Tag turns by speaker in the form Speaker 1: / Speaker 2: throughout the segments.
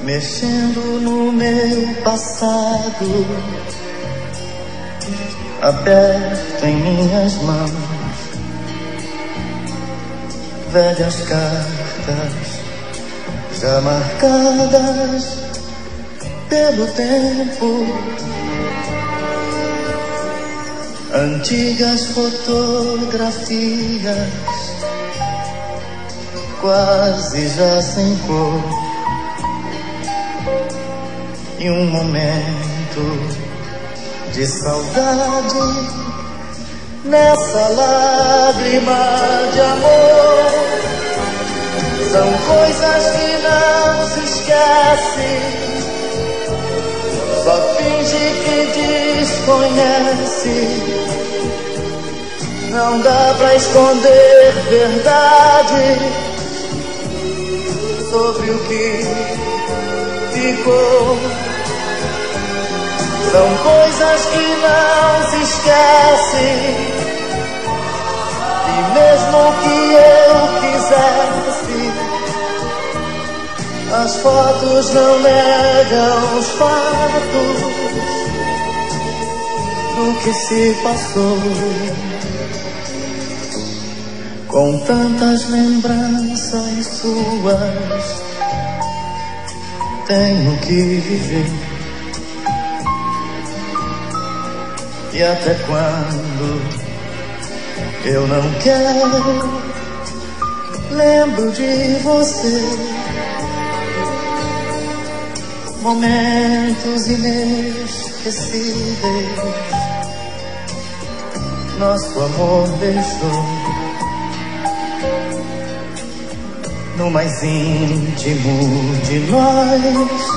Speaker 1: mexendo no meu passado, aberto em minhas mãos, velhas cartas já marcadas pelo tempo, antigas fotografias quase já sem cor, e um momento de saudade nessa lágrima de amor. São coisas que não se esquece, só finge que desconhece. Não dá pra esconder verdade sobre o que ficou. São coisas que não se esquecem, e mesmo que eu quisesse, as fotos não negam os fatos do que se passou. Com tantas lembranças suas, tenho que viver. E até quando eu não quero, lembro de você. Momentos inesquecíveis nosso amor deixou no mais íntimo de nós.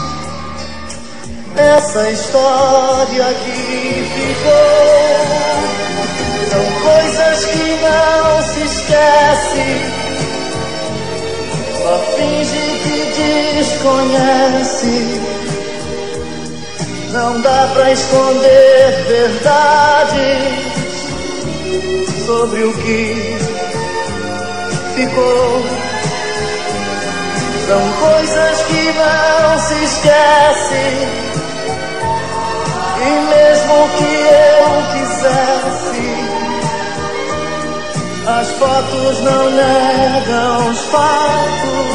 Speaker 1: Essa história que ficou, são coisas que não se esquece, só finge que desconhece. Não dá pra esconder verdades sobre o que ficou. São coisas que não se esquecem, e mesmo que eu quisesse, as fotos não negam os fatos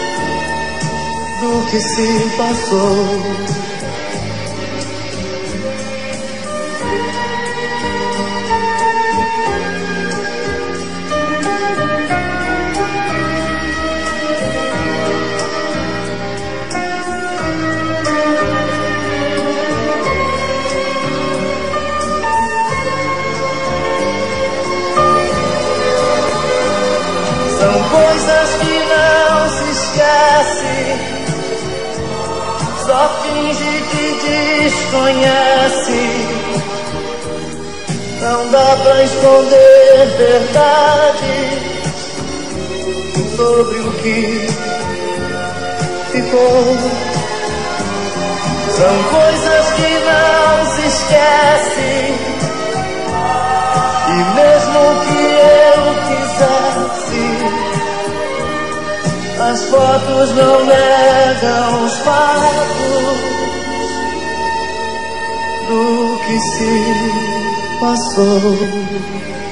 Speaker 1: do que se passou. São coisas que não se esquece, só finge que desconhece. Não dá pra esconder verdades sobre o que ficou. São coisas que não se esquece, e mesmo que eu quisesse, as fotos não negam os fatos do que se passou.